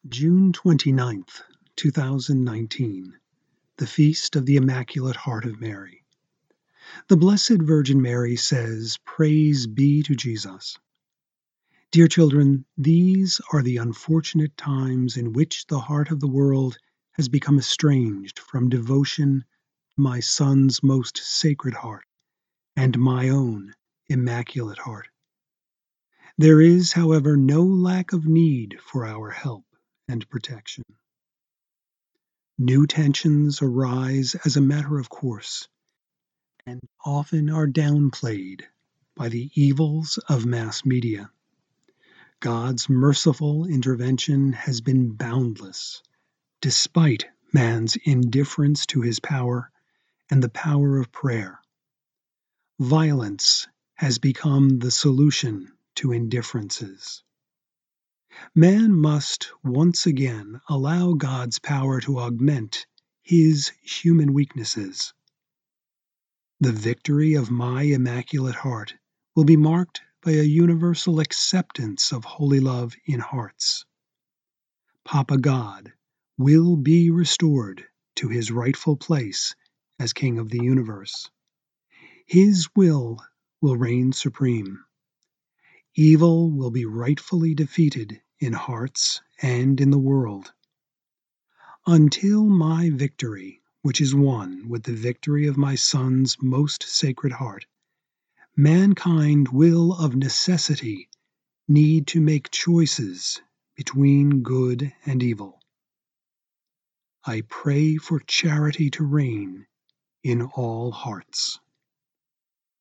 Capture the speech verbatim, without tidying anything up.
June twenty-ninth, two thousand nineteen, the Feast of the Immaculate Heart of Mary. The Blessed Virgin Mary says, "Praise be to Jesus." Dear children, these are the unfortunate times in which the heart of the world has become estranged from devotion to my Son's most sacred heart and my own Immaculate Heart. There is, however, no lack of need for our help and protection. New tensions arise as a matter of course, and often are downplayed by the evils of mass media. God's merciful intervention has been boundless, despite man's indifference to his power and the power of prayer. Violence has become the solution to indifferences. Man must once again allow God's power to augment his human weaknesses. The victory of my Immaculate Heart will be marked by a universal acceptance of holy love in hearts. Papa God will be restored to his rightful place as King of the universe. His will will reign supreme. Evil will be rightfully defeated in hearts and in the world. Until my victory, which is won with the victory of my Son's most sacred heart, mankind will of necessity need to make choices between good and evil. I pray for charity to reign in all hearts.